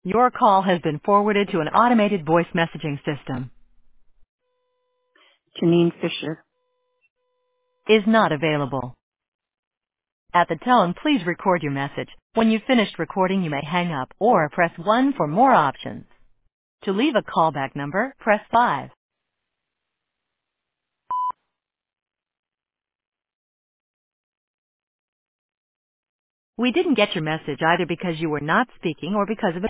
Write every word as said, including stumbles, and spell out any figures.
Your call has been forwarded to an automated voice messaging system. Janine Fisher. Is not available. At the tone, please record your message. When you've finished recording, you may hang up or press one for more options. To leave a callback number, press five. We didn't get your message either because you were not speaking or because of a